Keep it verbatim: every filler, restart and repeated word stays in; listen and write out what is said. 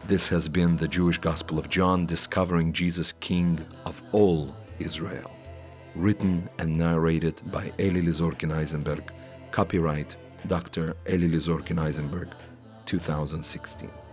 This has been the Jewish Gospel of John, Discovering Jesus, King of All Israel. Written and narrated by Eli Lizorkin-Eisenberg. Copyright Doctor Eli Lizorkin-Eisenberg, two thousand sixteen.